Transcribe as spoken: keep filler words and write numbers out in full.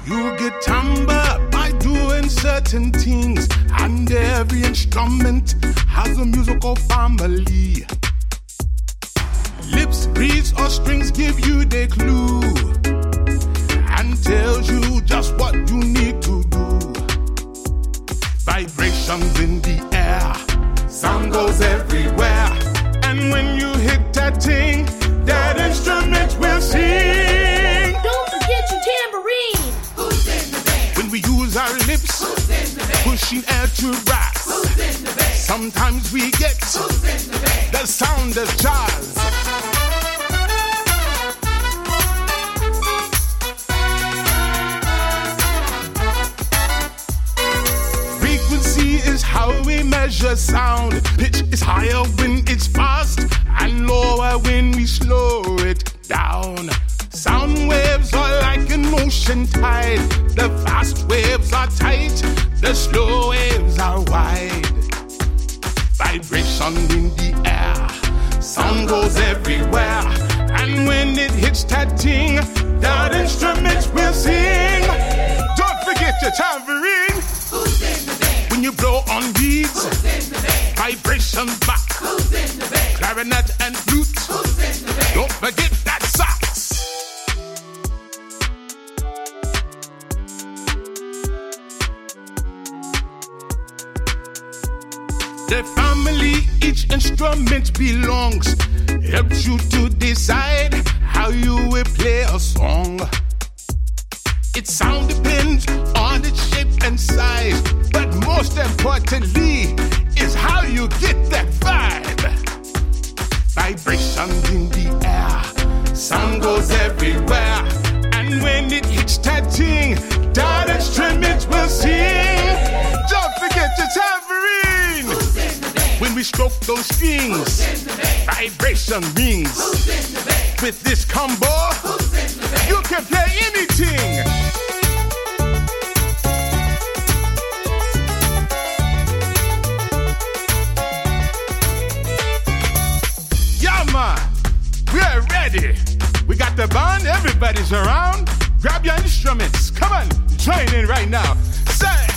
You get timbre by doing certain things, and every instrument has a musical family. Lips, reeds, or strings give you the clue and tells you just what you need to do. Vibrations in the air, sound goes everywhere, and when you hit that thing, that instrument will sing. Don't forget your tambourine. Who's in the band? When we use our lips, Who's in the band? pushing air to brass, Who's in the band? sometimes we get Who's in the band? the sound of jazz. Frequency is how we measure sound. Pitch is higher when it's fast and lower when we slow it down. Sound waves are like an ocean tide. The fast waves are tight, the slow waves are wide. Vibration in the air, sound goes everywhere, and when it hits that thing, that instrument will sing. Don't forget your tambourine. Who's in the band? When you blow on beads, Who's in the band? vibration back. Who's in the band? Clarinet and flute. Who's in the band? Don't forget that sax. The family each instrument belongs helps you to decide how you will play a song. Its sound depends on its shape and size, but most importantly is how you get that vibe. Vibration in the air, sound goes everywhere, and when it hits that thing, that instrument will sing. Don't forget your tambourine. Who's in the band? When we stroke those strings, Who's in the band? vibration rings. Who's in the band? With this combo, Who's in the band? you can play anything. Yeah, man, we're ready. We got the band, everybody's around. Grab your instruments. Come on, join in right now. Say.